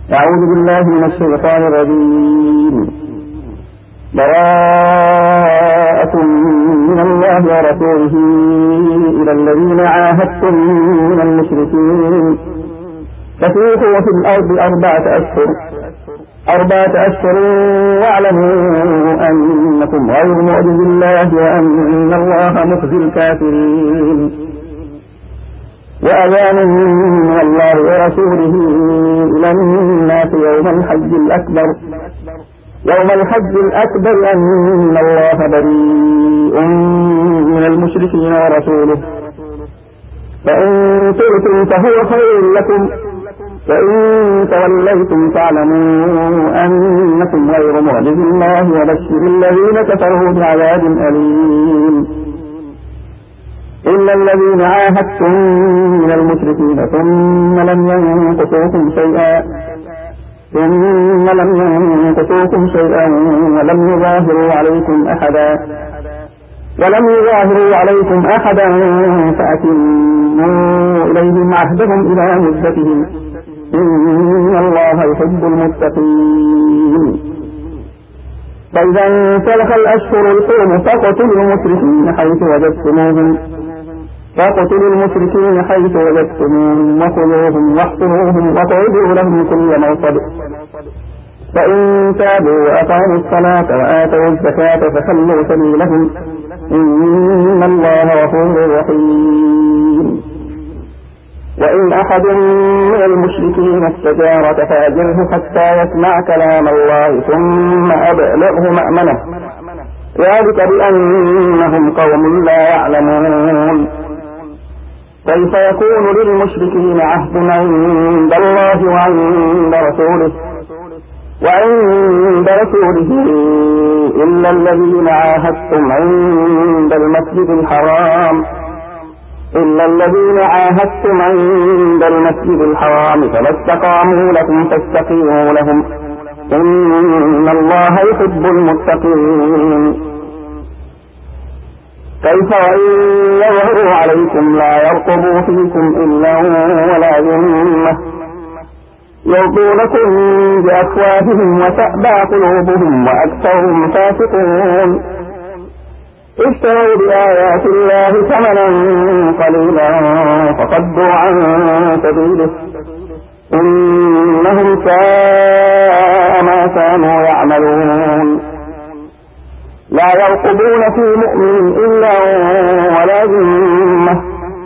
أعوذ بالله من الشيطان الرجيم. براءة من الله ورسوله إلى الذين عاهدتم من المشركين فسيحوا في الأرض أربعة أشهر واعلموا أنكم غير معجز الله وأن الله مخزي الكافرين. وأذان من الله ورسوله إلى الناس يوم الحج الأكبر أن الله بريء من المشركين ورسوله، فإن تؤتوا فهو خير لكم، وإن توليتم فاعلموا أنكم غير معجز الله وبشر الذين كفروا بعذاب أليم. إلا الذين عاهدتم من المشركين ثم لم ينقصوكم شيئا ولم يظاهروا عليكم أحدا فأتموا إليهم عهدهم إلى مدتهم، إن الله يحب المتقين. فإذا انسلخ الأشهر الحرم فاقتلوا المشركين حيث وجدتموهم وخذوهم واحصروهم واقعدوا لهم كل مرصد، فإن تابوا وأقاموا الصلاة وآتوا الزكاة فخلوا سبيلهم، إن الله غفور رحيم. وإن أحد من المشركين استجارك فأجره حتى يسمع كلام الله ثم أبلغه مأمنه، ذلك بأنهم قوم لا يعلمون. كيف يكون للمشركين عهد عند الله وعند رسوله إلا الذين عاهدتم عند المسجد الحرام فما استقاموا لكم فاستقيموا لهم، إن الله يحب المتقين. كيف وإن يظهروا عليكم لا يرقبوا فيكم إلا ولا ذمة، يرضونكم بأفواههم وتأبى قلوبهم وأكثرهم فاسقون. اشتروا بآيات الله ثمنا قليلا فصدوا عن سبيله، إنهم ساء ما كانوا يعملون. لا يرقبون في مؤمن إلا ولا ذمة،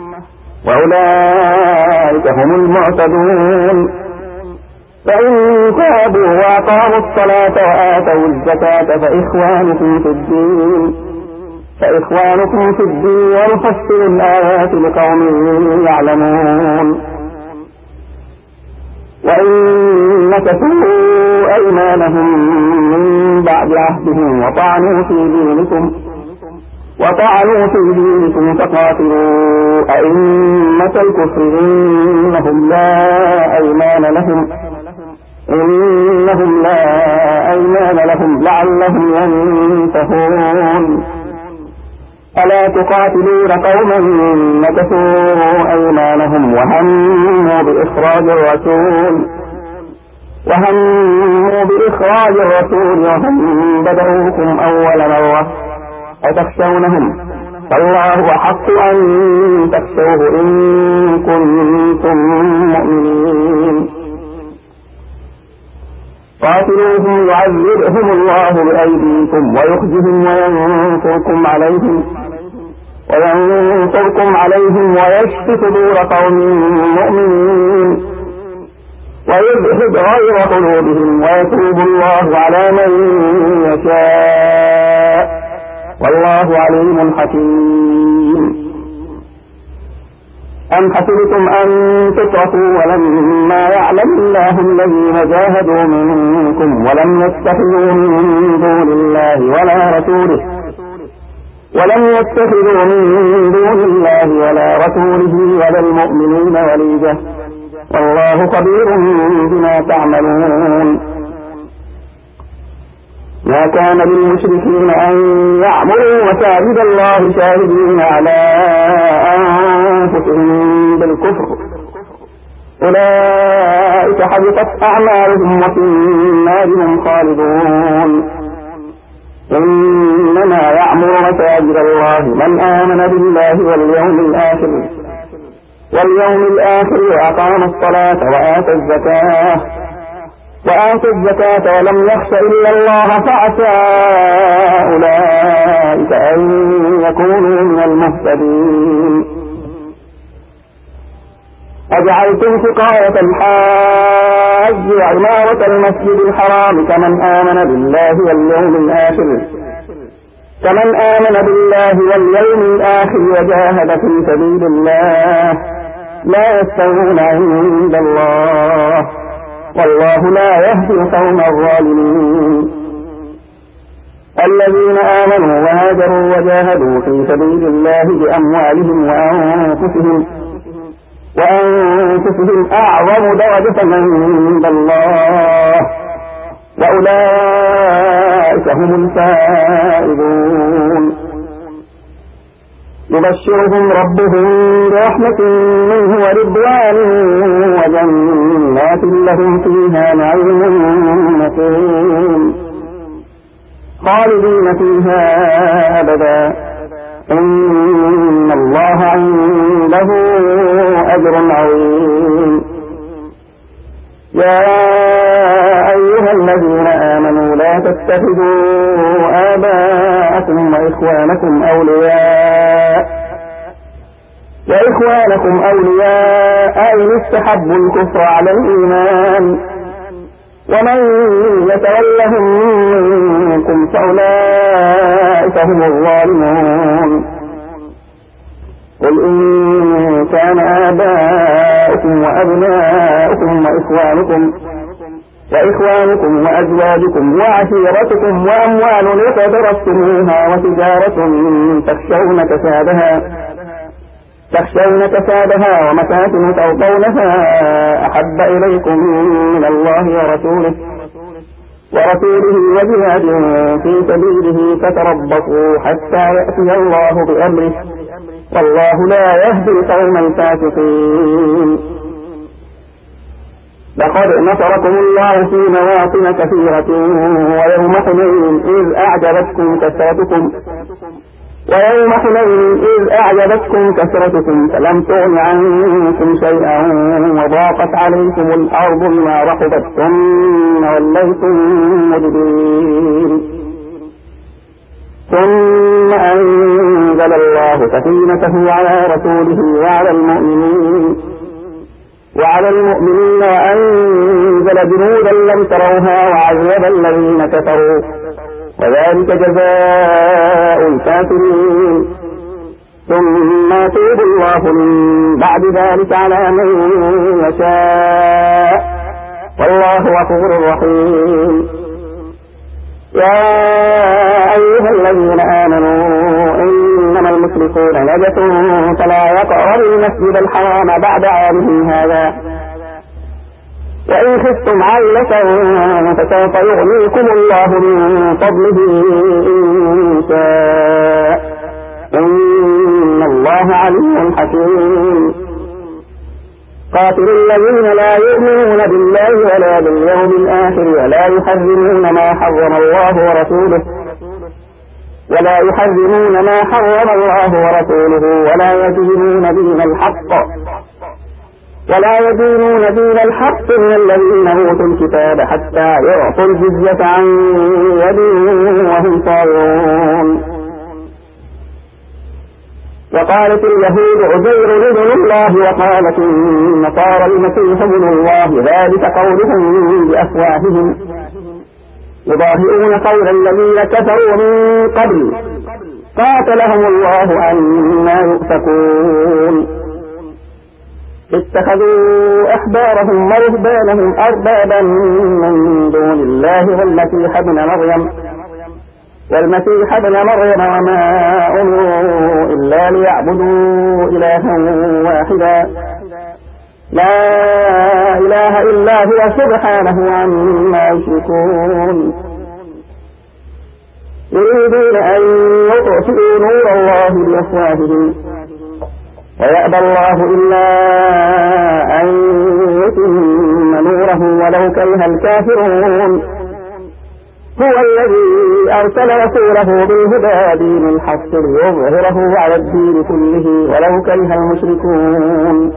وأولئك هم المعتدون. فإن تابوا وأقاموا الصلاة وآتوا الزكاة فإخوانكم في الدين ونفصل الآيات لقوم يعلمون. وإن نكثوا أيمانهم من بعد عهدهم وطعنوا في دينكم فقاتلوا أئمة الكفر إنهم لا أيمان لهم لعلهم ينتهون. ألا تقاتلون قوما نكثوا أيمانهم وهموا بإخراج الرسول وهم بدأوكم أول مرة أتخشونهم، فالله أحق أن تخشوه إن كنتم مؤمنين. قاتلوهم يعذبهم الله بأيديكم ويخزهم وينصركم عليهم ويشف صدور قوم مؤمنين ويذهب غير قلوبهم ويتوب الله على من يشاء، والله عليم حكيم. أم حسبتم أن تتركوا ولما يعلم الله الذين جاهدوا منكم ولم يتخذوا من دون الله ولا رسوله ولا المؤمنين وليجة، والله خبير بما تعملون. ما كان للمشركين أن يعمروا مساجد الله شاهدين على أنفسهم بالكفر، أولئك حبطت أعمالهم وفي النار هم خالدون. إنما يعمر مساجد الله من آمن بالله واليوم الآخر وأقام الصلاة وآتى الزكاة ولم يخش إلا الله فعسى أولئك أن يكونوا من المهتدين. أجعلتم سقاية الحاج وعمارة المسجد الحرام كمن آمن بالله واليوم الآخر وجاهد في سبيل الله لا يستوون عند الله والله لا يهدي القوم الظالمين. الذين آمنوا وهاجروا وجاهدوا في سبيل الله بأموالهم وأنفسهم أعظم درجة عند الله وأولئك هم الفائزون. يبشرهم ربهم برحمة منه ورضوان وجنات لهم فيها نعيم مقيم خالدين فيها أبدا إن الله عنده أجر عظيم. يا أيها الذين آمنوا لا تتخذوا آباءكم وإخوانكم أولياء إن استحبوا الكفر على الإيمان ومن يتولهم منكم فأولئك هم الظالمون. قل إن كان آباؤكم وأبناؤكم وإخوانكم وأزواجكم وعشيرتكم وأموال اقترفتموها وتجارة تخشون كسادها ومساكن ترضونها أحب إليكم من الله ورسوله وجهاد في سبيله فتربصوا حتى يأتي الله بأمره والله لا يهدي القوم الفاسقين. لقد نصركم الله في مواطن كثيرة ويوم حنين إذ أعجبتكم كثرتكم فلم تغن عنكم شيئا وضاقت عليكم الأرض بما رحبت ثم وليتم مدبرين. ثم أنزل الله سكينته على رسوله وعلى المؤمنين وأنزل جنودا لم تروها وعذب الذين كفروا وذلك جزاء الكافرين. ثم يتوب الله من بعد ذلك على من يشاء والله غفور رحيم. يا أيها الذين آمنوا إنما المشركون نجس فلا يقربوا المسجد الحرام بعد عامهم هذا وإن خفتم عيلة فسوف يغنيكم الله من فضله إن شاء إن الله عليم حكيم. قاتل الذين لا يؤمنون بالله ولا باليوم الآخر ولا يحرمون ما حرم الله ورسوله ولا يدينون دين الحق من الذين أوتوا الكتاب حتى يعطوا الجزية عن يد وهم صاغرون. وقالت اليهود عزير ابن الله وقالت النصارى المسيح ابن الله ذلك قولهم بأفواههم يضاهئون قول الذين كفروا من قبل قاتلهم الله أنى يؤفكون. اتخذوا أحبارهم ورهبانهم أربابا من دون الله والمسيح ابن مريم وما أمروا إلا ليعبدوا إلها واحدا لا إله إلا هو سبحانه عما يشركون. يريدون أن يطفئوا نور الله بأفواههم ويأبى الله إلا أن يتم نوره ولو كره الكافرون. هو الذي أرسل رسوله بالهدى دين الحق ليظهره على الدين كله ولو كره المشركون.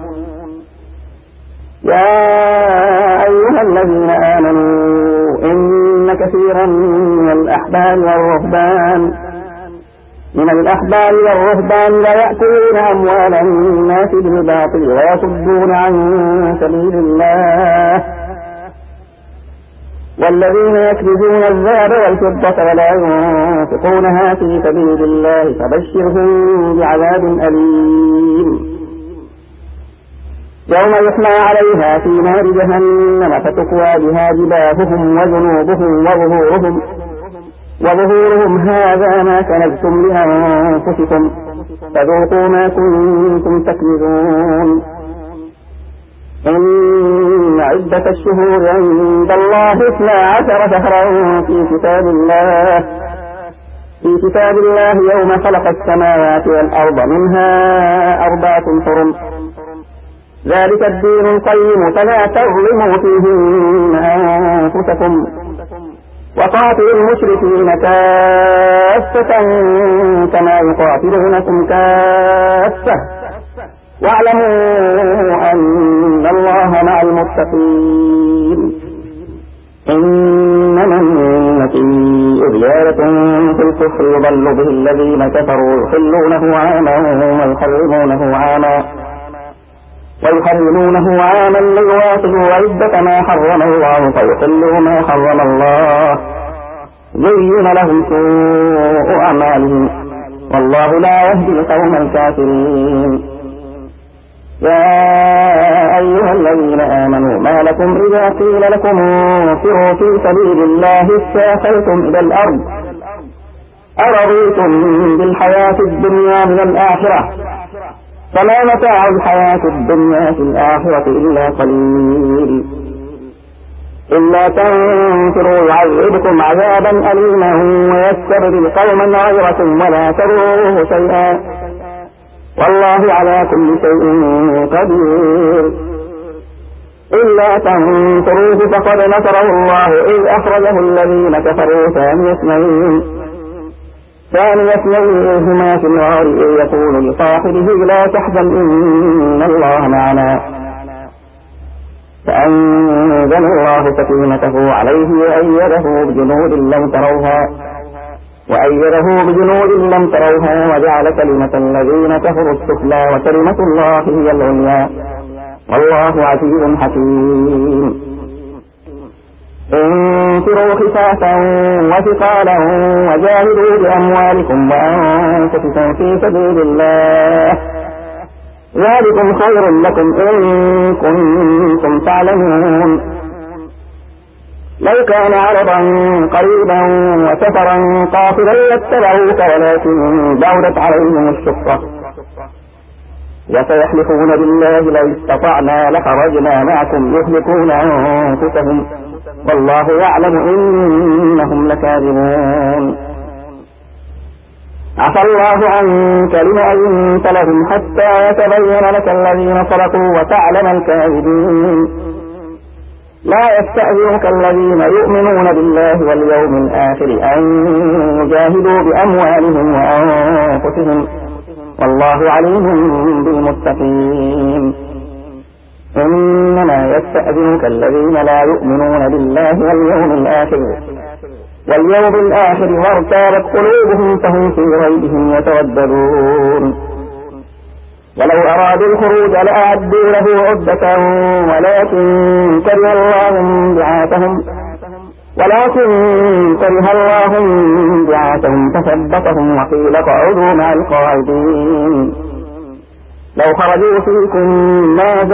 يا أيها الذين آمنوا إن كثيرا من الأحبار والرهبان لا يأكلون أموال الناس بالباطل ويصدون عن سبيل الله، والذين يكنزون الذهب والفضة ولا ينفقونها في سبيل الله فبشرهم بعذاب أليم. يوم يحمى عليها في نار جهنم فتكوى بها جباههم وجنوبهم وظهورهم هذا ما كنزتم لأنفسكم فذوقوا ما كنتم تكنزون. إن عدة الشهور عند الله 12 شهرا في كتاب الله يوم خلق السماوات والأرض منها 4 حرم، ذلك الدين القيم فلا تظلموا فيهن أنفسكم وقاتلوا المشركين كافة كما يقاتلونكم كافة واعلموا أن الله مع المتقين. إنما النسيء زيادة في الكفر يضل به الذين كفروا يحلونه عاما ليواصلوا عدة ما حرم الله فيحلوا ما حرم الله زين لهم سوء أعمالهم والله لا يهدي القوم الكافرين. يا أيها الذين آمنوا ما لكم إذا قيل لكم انفروا في سبيل الله استاخرتم إلى الأرض أرضيتم بالحياة الدنيا من الآخرة فما متاع الحياة الدنيا في الآخرة إلا قليل. إلا تنفروا يعذبكم عذابا أليما ويستبدل قوما غيركم ولا تضروه شيئا والله على كل شيء قدير. إلا تنصروه فقد نصره الله إذ أخرجه الذين كفروا ثاني اثنين هما في الغار إذ يقول لصاحبه لا تحزن إن الله معنا فأنزل الله سكينته عليه وأيده بجنود لم تروها وجعل كلمة الذين كفروا السفلى وكلمة الله هي العليا والله عزيز حكيم. انفروا خفافا وثقالا وجاهدوا بأموالكم وأنفسكم في سبيل الله ذلكم خير لكم إن كنتم تعلمون. لو كان عرضا قريبا وسفرا قاصدا لاتبعوك ولكن بعدت عليهم الشقة وسيحلفون بالله لو استطعنا لخرجنا معكم يهلكون أنفسهم والله يعلم إنهم لكاذبون. عفى الله عنك لما أذنت لهم حتى يتبين لك الذين صدقوا وتعلم الكاذبين. لا يستأذنك الذين يؤمنون بالله واليوم الآخر أن يجاهدوا بأموالهم وأنفسهم والله عليم بالمتقين. إنما يستأذنك الذين لا يؤمنون بالله واليوم الآخر وارتابت قلوبهم فهم في ريبهم يترددون. ولو أرادوا الخروج لأعدوا له عدة ولكن كره الله بعاثهم فثبتهم وقيل اقعدوا مع القاعدين. لو خرجوا فيكم ما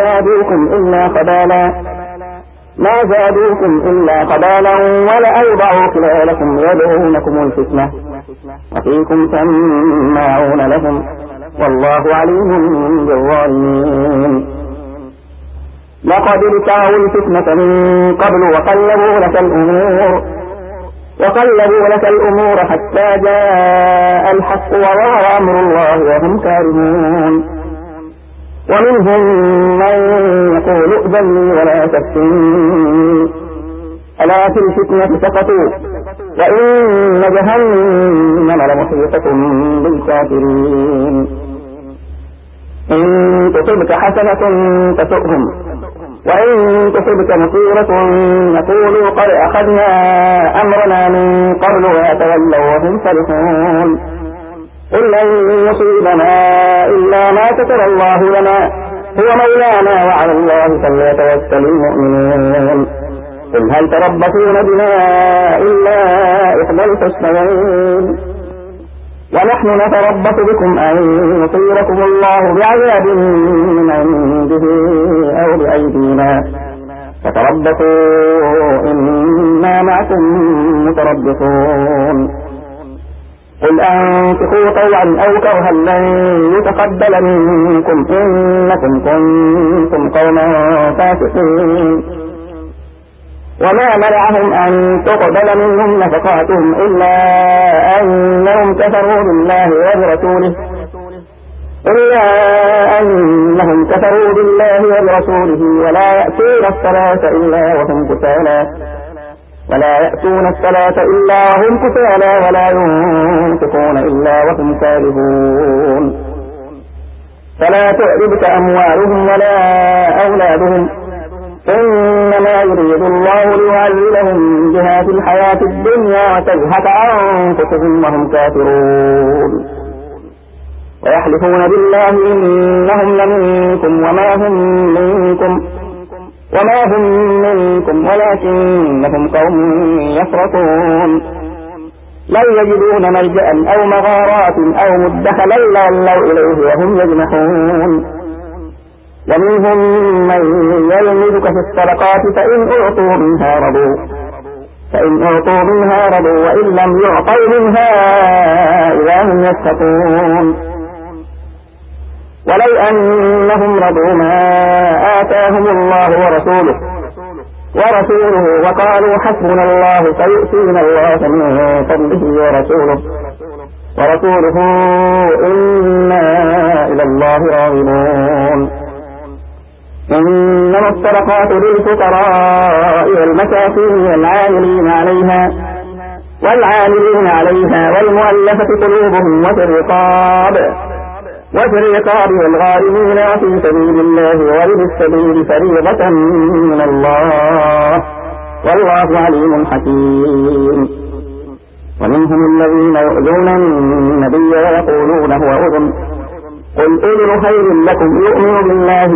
زادوكم إلا خبالا ولأوضعوا خلالكم يدعونكم الفتنة وفيكم سماعون لهم والله عليم بالظالمين. لقد ابتغوا الفتنة من قبل وقلبوا لك الأمور حتى جاء الحق وظهر أمر الله وهم كارهون. ومنهم من يقول ائذن لي ولا تفتني ألا في الفتنة سقطوا وإن جهنم لمحيطة بالكافرين إن تصبك حسنة تسؤهم وإن تصبك مصيبة يقولوا قد أخذنا أمرنا من قبل ويتولوا وهم فرحون قل لن يصيبنا إلا ما كتب الله لنا هو مولانا وعلى الله فليتوكل المؤمنون قل هل تربصون بنا إلا إحدى الحسنيين ونحن نتربص بكم أن يصيبكم الله بعذاب من عنده أو بأيدينا فتربصوا إنا معكم متربصون قل أنفقوا طوعا أو كرها لن يتقبل منكم إنكم كنتم قوما فاسقين وما منعهم أن تقبل منهم نفقاتهم إلا أنهم كفروا بالله وبرسوله ولا يأتون الصلاة إلا وهم كسالى ولا ينفقون إلا وهم كارهون فلا تعجبك أموالهم ولا أولادهم إنما يريد الله ليعذبهم بها في الحياة الدنيا وتزهق أنفسهم وهم كافرون ويحلفون بالله إنهم لمنكم وما هم منكم ولكنهم قوم يفرقون لا يجدون ملجأ أو مغارات أو مدخلا لولوا إليه وهم يجمحون ومنهم من يلمزك في الصدقات فإن أعطوا منها رضوا وإن لم يعطوا منها إذا هم يسخطون ولو أنهم رضوا ما آتاهم الله ورسوله وقالوا حسبنا الله سيؤتينا الله من فضله ورسوله إنا إلى الله راغبون إنما الصدقات للفقراء والمساكين والعاملين عليها والمؤلفة قلوبهم وفي الرقاب والغارمين وفي سبيل الله وابن السبيل فريضة من الله والله عليم حكيم ومنهم الذين يؤذون النبي ويقولون هو أذن قل أذن خير لكم يؤمن بالله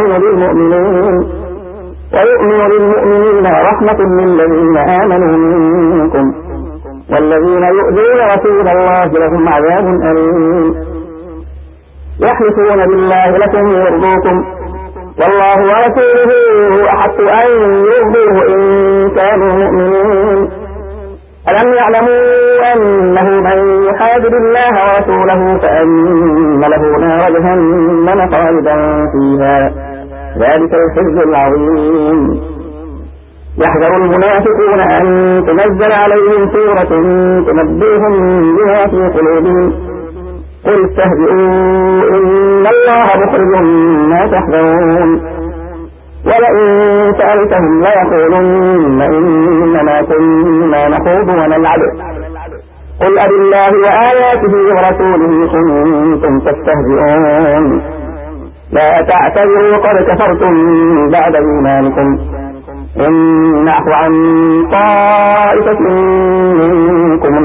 ويؤمن للمؤمنين ورحمة للذين آمنوا منكم والذين يؤذون رسول الله لهم عذاب أليم يحلفون بالله لكم يرضوكم والله ورسوله أحق أن يرضوه إن كانوا مؤمنين ألم يعلموا أنه من يحادد الله ورسوله فأن له نار جهنم خالدا فيها ذلك الخزي العظيم يحذر المنافقون أن تنزل عليهم سورة تنبئهم بما في قلوبهم قل استهزئوا إن الله مخرج ما تحذرون ولئن سألتهم ليقولن إنما كنا نخوض ونلعب قل أبالله وآياته ورسوله كنتم تستهزئون لا تعتذروا قد كفرتم بعد إيمانكم إن نعفو عن طائفة منكم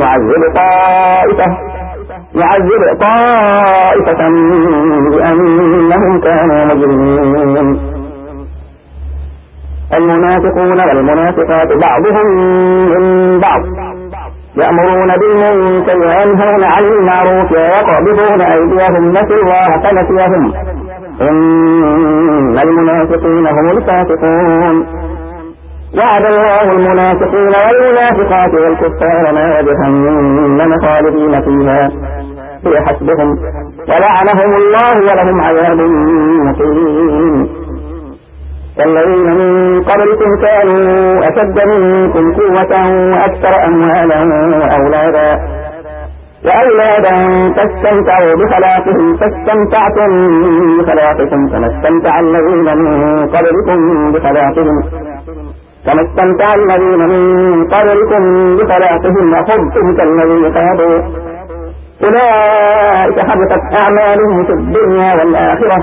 يعذب طائفة بأنهم كانوا مجرمين المنافقون والمنافقات بعضهم من بعض يأمرون بالمنكر وينهون عن المعروف ويقبضون أيديهم نسوا الله فنسيهم إن المنافقين هم الفاسقون وعد الله المنافقين والمنافقات والكفار نار جهنم خالدين فيها هي حسبهم ولعنهم الله ولهم عذاب مقيم والذين من قبلكم كانوا أشد منكم قوة وأكثر أموالا وأولادا وأولادا فاستمتعوا بخلاقهم فاستمتعتم بخلاقكم كما استمتع الذين من قبلكم بخلاقهم وخضتم كالذي خاضوا أولئك حبطت أعمالهم في الدنيا والآخرة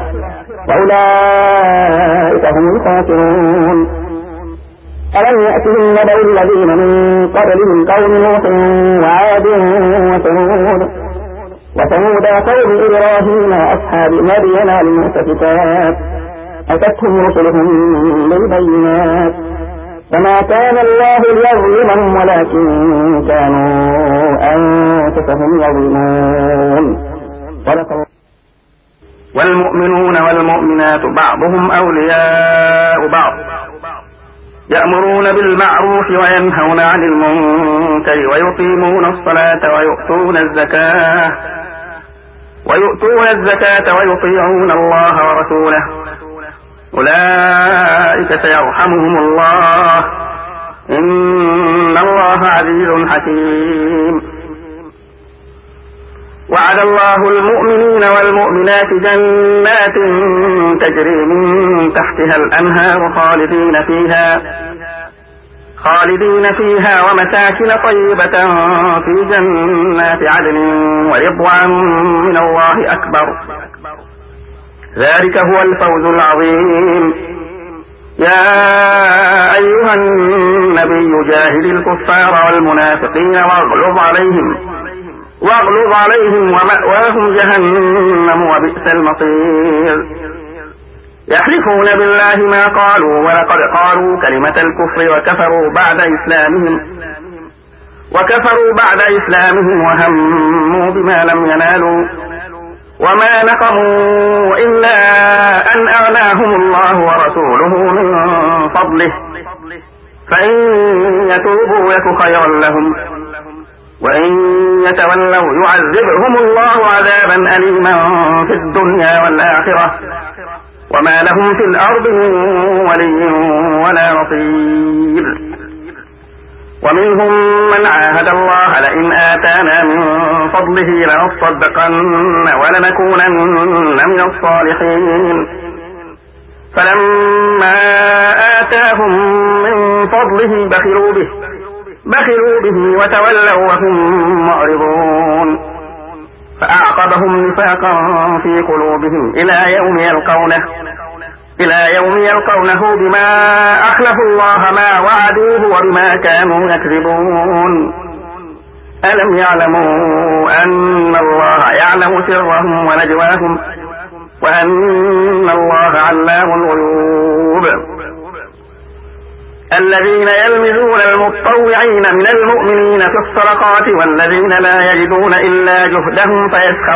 وأولئك هم الخاسرون. ألم يأتهم نبأ الذين من قبلهم قوم نوح وعاد وثمود وقوم إبراهيم وأصحاب مدين والمؤتفكات أتتهم رسلهم بالبينات فما كان الله ليظلمهم ولكن كانوا أنفسهم يظلمون. والمؤمنون والمؤمنات بعضهم أولياء بعض يأمرون بالمعروف وينهون عن المنكر ويقيمون الصلاة ويؤتون الزكاة ويطيعون الله ورسوله أولئك سيرحمهم الله إن الله عزيز حكيم. وعد الله المؤمنين والمؤمنات جنات تجري من تحتها الأنهار خالدين فيها ومساكن طيبة في جنات عدن ورضوان من الله أكبر ذلك هو الفوز العظيم. يا أيها النبي جاهد الكفار والمنافقين واغلظ عليهم ومأواهم جهنم وبئس المصير. يحلفون بالله ما قالوا ولقد قالوا كلمة الكفر وكفروا بعد إسلامهم وهموا بما لم ينالوا وما نقموا إلا أن أغناهم الله ورسوله من فضله فإن يتوبوا يك خيرا لهم وإن يتولوا يعذبهم الله عذابا أليما في الدنيا والآخرة وما لهم في الأرض من ولي ولا نصير. ومنهم من عاهد الله لئن آتانا من فضله لنصدقن ولنكونن من الصالحين فلما آتاهم من فضله بخلوا به وتولوا وهم معرضون فأعقبهم نفاقا في قلوبهم إلى يوم يلقونه بما أخلفوا الله ما وعدوه وبما كانوا يكذبون. ألم يعلموا أن الله يعلم سرهم ونجواهم وأن الله علام الغيوب. الذين يلمزون المتطوعين من المؤمنين في الصدقات والذين لا يجدون إلا جهدهم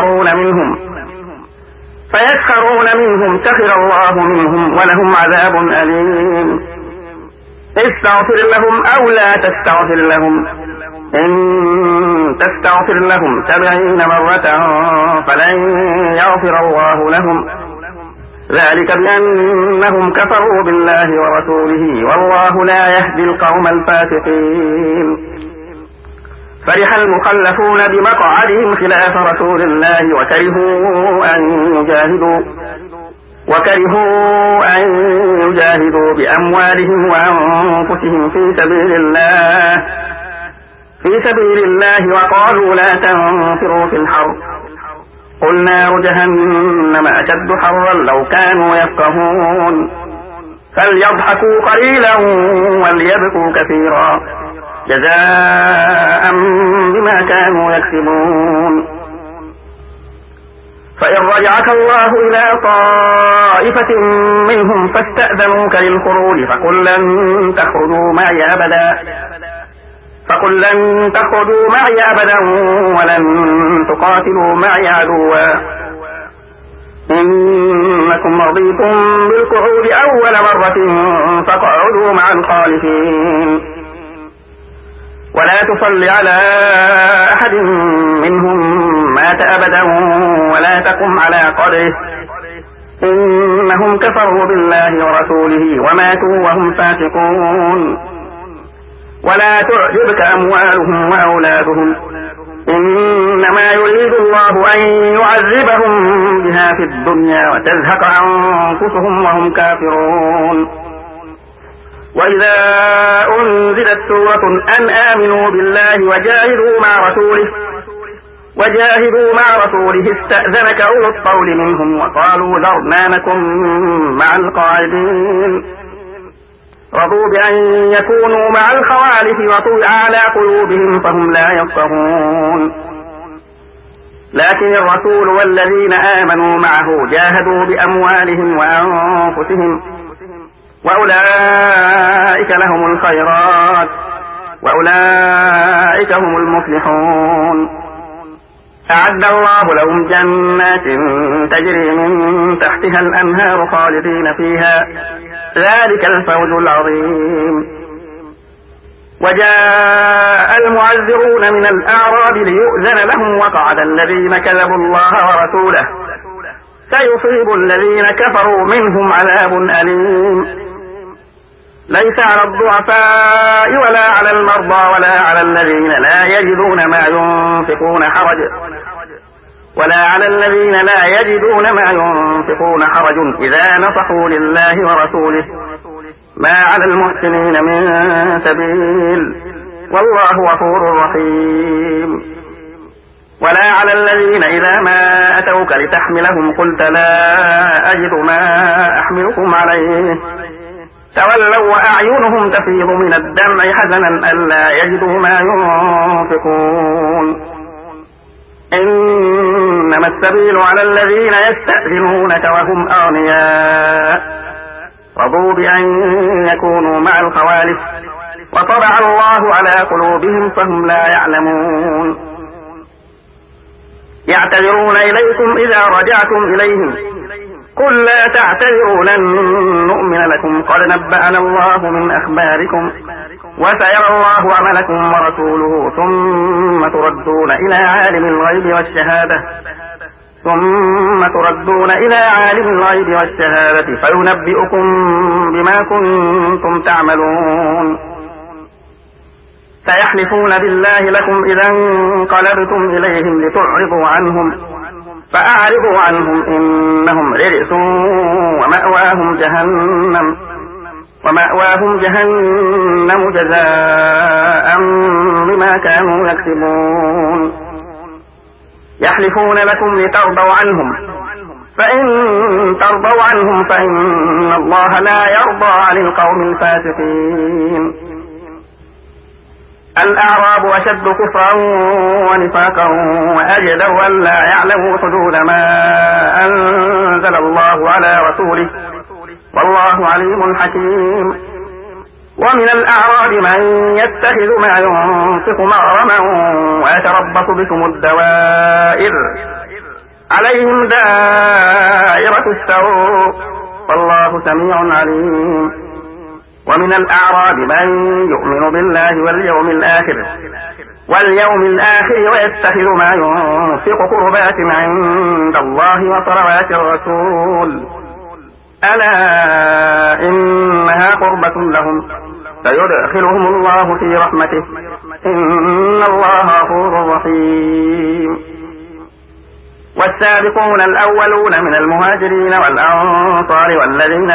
فيسخرون منهم سخر الله منهم ولهم عذاب أليم. استغفر لهم أو لا تستغفر لهم إن تستغفر لهم 70 مرة فلن يغفر الله لهم ذلك بأنهم كفروا بالله ورسوله والله لا يهدي القوم الفاسقين. فرح المخلفون بمقعدهم خلاف رسول الله وكرهوا أن يجاهدوا بأموالهم وأنفسهم في سبيل الله وقالوا لا تنفروا في الحرب قل نار جهنم أشد حرا لو كانوا يفقهون فليضحكوا قليلا وليبكوا كثيرا جزاء بما كانوا يكسبون. فإن رجعك الله إلى طائفة منهم فاستأذنوك للخروج فقل لن تخرجوا معي أبدا ولن تقاتلوا معي عدوا إنكم رضيتم بالقعود أول مرة فاقعدوا مع الخالفين ولا تصل على أحد منهم مات أبدا ولا تقم على قبره إنهم كفروا بالله ورسوله وماتوا وهم فاسقون. ولا تعجبك أموالهم وأولادهم إنما يريد الله أن يعذبهم بها في الدنيا وتزهق أنفسهم وهم كافرون. وإذا أنزلت سورة أن آمنوا بالله وجاهدوا مع رسوله استأذنك أولو الطول منهم وقالوا ذرنا نكن مع القاعدين. رضوا بأن يكونوا مع الخوالف وطبع على قلوبهم فهم لا يفقهون. لكن الرسول والذين آمنوا معه جاهدوا بأموالهم وأنفسهم وأولئك لهم الخيرات وأولئك هم المفلحون. أعد الله لهم جنات تجري من تحتها الأنهار خالدين فيها ذلك الفوز العظيم. وجاء المعذرون من الأعراب ليؤذن لهم وقعد الذين كذبوا الله ورسوله سيصيب الذين كفروا منهم عذاب أليم. ليس على الضعفاء ولا على المرضى ولا على الذين لا يجدون ما ينفقون حرج إذا نصحوا لله ورسوله ما على المحسنين من سبيل والله غفور رحيم. ولا على الذين إذا ما أتوك لتحملهم قلت لا أجد ما أحملكم عليه تولوا وأعينهم تفيض من الدمع حزنا ألا يجدوا ما ينفقون. إنما السبيل على الذين يستأذنونك وهم أغنياء رضوا بأن يكونوا مع الخوالف وطبع الله على قلوبهم فهم لا يعلمون. يعتذرون إليكم إذا رجعتم إليهم قل لا تعتذروا لن نؤمن لكم قد نبأنا الله من أخباركم وسيرى الله عملكم ورسوله ثم تردون إلى عالم الغيب والشهادة فينبئكم بما كنتم تعملون. سيحلفون بالله لكم إذا انقلبتم إليهم لتعرضوا عنهم فأعرضوا عنهم إنهم رجس ومأواهم جهنم جزاء بما كانوا يكسبون. يحلفون لكم لترضوا عنهم فإن ترضوا عنهم فإن الله لا يرضى عن القوم الفاسقين. الأعراب أشد كفرا ونفاقا وأجدر أن لا يعلموا حدود ما أنزل الله على رسوله والله عليم حكيم. ومن الأعراب من يتخذ ما ينفق مغرما ويتربص بكم الدوائر عليهم دائرة السوء والله سميع عليم. ومن الأعراب من يؤمن بالله واليوم الآخر ويتخذ ما ينفق قربات عند الله وصلوات الرسول ألا إنها قربة لهم سيدخلهم الله في رحمته إن الله غفور رحيم. والسابقون الأولون من المهاجرين والأنصار والذين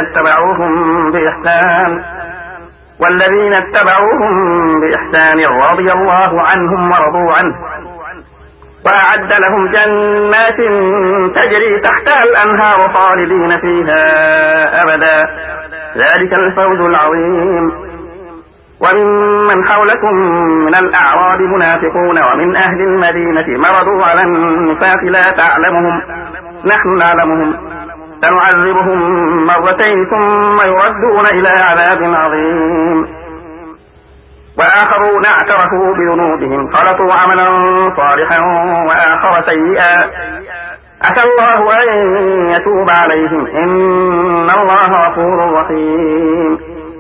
اتبعوهم بإحسان رضي الله عنهم ورضوا عنه وأعد لهم جنات تجري تحتها الأنهار خالدين فيها أبدا ذلك الفوز العظيم. وممن حولكم من الأعراب منافقون ومن أهل المدينة مرضوا على النفاق لا تعلمهم نحن نعلمهم سنعذبهم مرتين ثم يردون إلى عذاب عظيم. وآخرون اعترفوا بذنوبهم خلطوا عملا صالحا وآخر سيئا عسى الله أن يتوب عليهم إن الله غفور رحيم.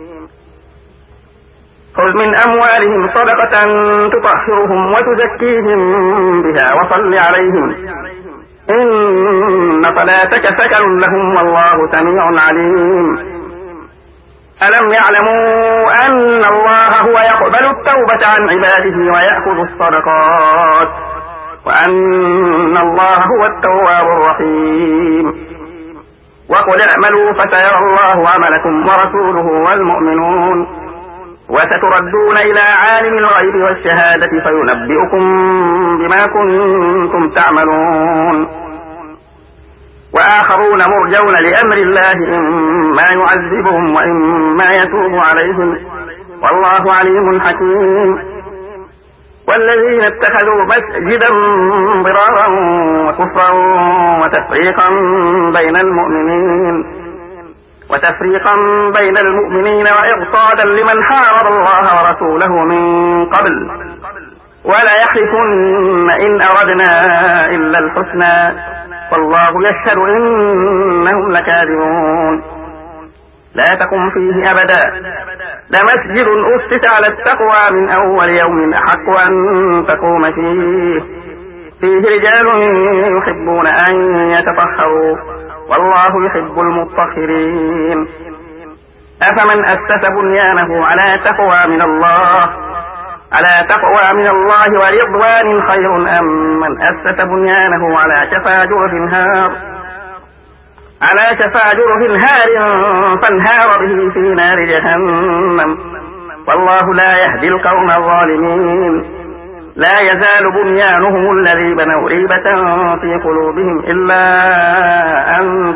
خذ من أموالهم صدقة تطهرهم وتزكيهم بها وصل عليهم إن صلاتك سكن لهم والله سميع عليم. ألم يعلموا أن الله هو يقبل التوبة عن عباده ويأخذ الصدقات وأن الله هو التواب الرحيم. وقل اعملوا فسيرى الله عملكم ورسوله والمؤمنون وستردون إلى عالم الغيب والشهادة فينبئكم بما كنتم تعملون. وآخرون مرجون لأمر الله إما يعذبهم وإما يتوب عليهم والله عليم حكيم. والذين اتخذوا مسجدا ضرارا وكفرا وتفريقا بين المؤمنين وإرصادا لمن حارب الله ورسوله من قبل ولا يحلفن إن أردنا إلا الحسنى والله يشهد إنهم لكاذبون. لا تقم فيه أبدا لمسجد أسس على التقوى من أول يوم أحق أن تقوم فيه رجال يحبون أن يتطهروا والله يحب المطهرين. أفمن أسس بنيانه على تقوى من الله ورضوان خير أم من أسس بنيانه على شفا جرف هار فانهار به في نار جهنم والله لا يهدي القوم الظالمين. لا يزال بنيانهم الذي بنوا ريبة في قلوبهم إلا أن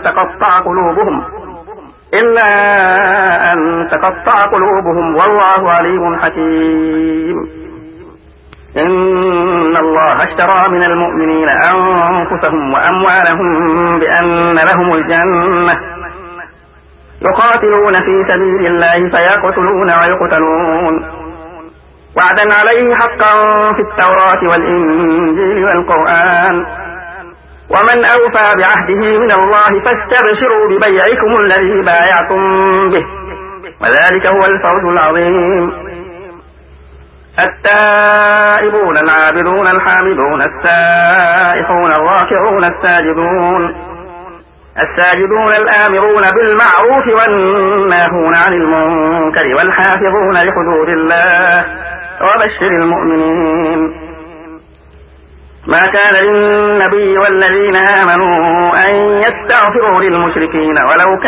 تقطع قلوبهم والله عليم حكيم. إن الله اشترى من المؤمنين أنفسهم وأموالهم بأن لهم الجنة يقاتلون في سبيل الله فيقتلون ويقتلون وعدا عليه حقا في التوراة والإنجيل والقرآن ومن أوفى بعهده من الله فاستبشروا ببيعكم الذي بايعتم به وذلك هو الفوز العظيم. التائبون العابدون الحامدون السائحون الراكعون الساجدون الآمرون بالمعروف والناهون عن المنكر والحافظون لحدود الله وبشر المؤمنين. ما كان للنبي والذين آمنوا أن يستغفروا للمشركين ولو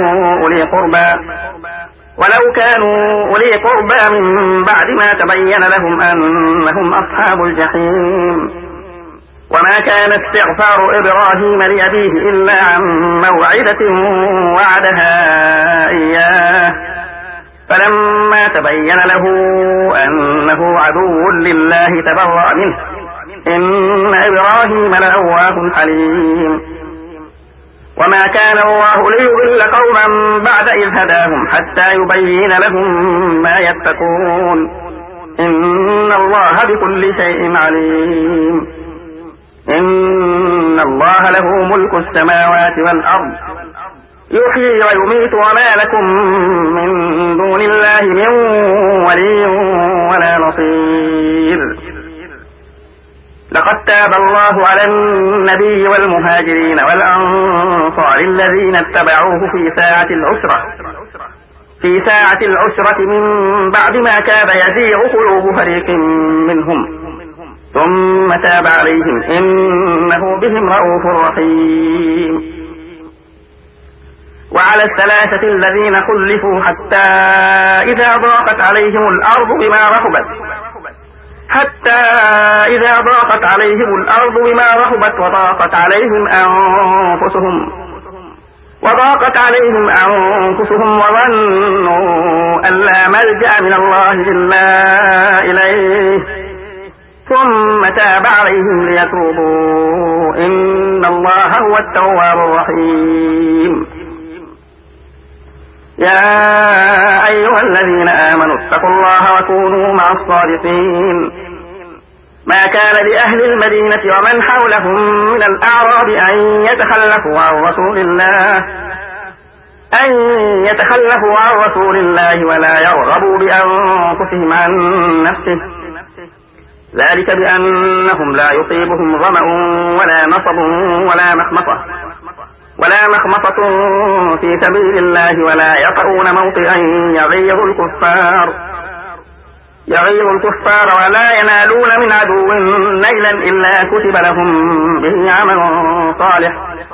كانوا أولي قربى من بعد ما تبين لهم أنهم أصحاب الجحيم. وما كان استغفار إبراهيم لأبيه إلا عن موعدة وعدها إياه فلما تبين له أنه عدو لله تبرأ منه إن إبراهيم لأواه حليم. وما كان الله ليضل قوما بعد إذ هداهم حتى يبين لهم ما يتقون إن الله بكل شيء عليم. إن الله له ملك السماوات والأرض يحيي ويميت وما لكم من دون الله من ولي ولا نصير. لقد تاب الله على النبي والمهاجرين والأنصار الذين اتبعوه في ساعة العسرة من بعد ما كاد يزيغ قلوب فريق منهم ثم تاب عليهم إنه بهم رؤوف رحيم. وعلى الثلاثة الذين خلفوا حتى إذا ضاقت عليهم الأرض بما رحبت وضاقت عليهم أنفسهم وظنوا أن لا ملجأ من الله إلا إليه ثم تاب عليهم ليتوبوا إن الله هو التواب الرحيم. يا أيها الذين آمنوا اتقوا الله وكونوا مع الصادقين. ما كان لأهل المدينة ومن حولهم من الأعراب أن يتخلفوا عن رسول الله ولا يرغبوا بأنفسهم عن نفسه ذلك بأنهم لا يصيبهم ظمأ ولا نصب ولا مخمصة في سبيل الله ولا يطؤون موطئا يغيظ الكفار يغيظ الكفار ولا ينالون من عدو نيلا إلا كتب لهم به عمل صالح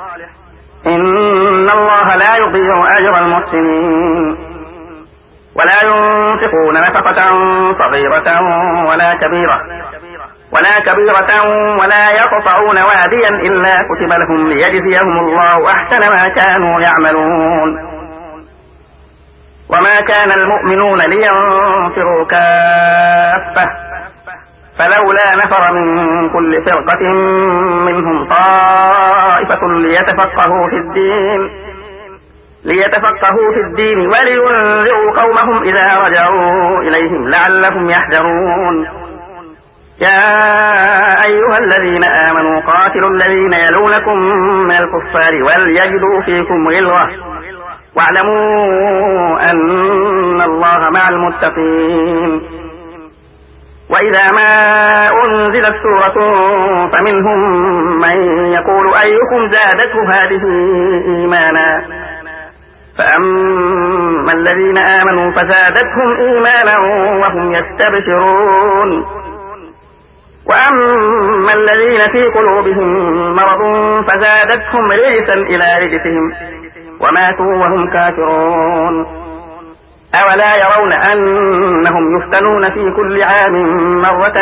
إن الله لا يضيع أجر المحسنين. ولا ينفقون نفقة صغيرة ولا كبيرة ولا يقطعون واديا إلا كتب لهم ليجزيهم الله أحسن ما كانوا يعملون. وما كان المؤمنون لينفروا كافة فلولا نفر من كل فرقة منهم طائفة ليتفقهوا في الدين ولينذروا قومهم إذا رجعوا إليهم لعلهم يحذرون. يا أيها الذين آمنوا قاتلوا الذين يلونكم من الكفار وليجدوا فيكم غلظة واعلموا أن الله مع المتقين. وإذا ما أنزلت سورة فمنهم من يقول أيكم زادته هذه إيمانا فأما الذين آمنوا فزادتهم إيمانا وهم يستبشرون وأما الذين في قلوبهم مرض فزادتهم رجسا إلى رجسهم وماتوا وهم كافرون. أولا يرون أنهم يفتنون في كل عام مرة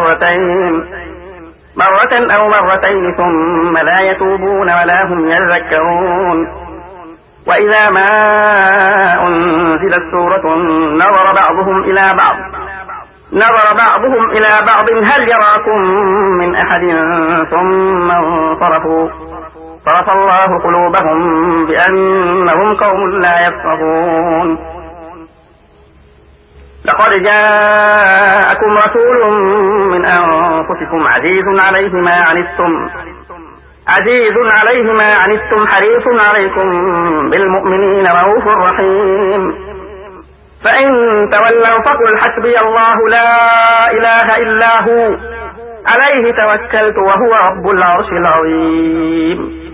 أو مرتين ثم لا يتوبون ولا هم يذكرون. وإذا ما أنزلت سورة نظر بعضهم إلى بعض هل يراكم من أحد ثم انصرفوا صرف الله قلوبهم بأنهم قوم لا يفقهون. لقد جاءكم رسول من أنفسكم عزيز عليه ما عنتم حريص عليكم بالمؤمنين رؤوف رحيم. فإن تولوا فقل حسبي الله لا إله إلا هو عليه توكلت وهو رب العرش العظيم.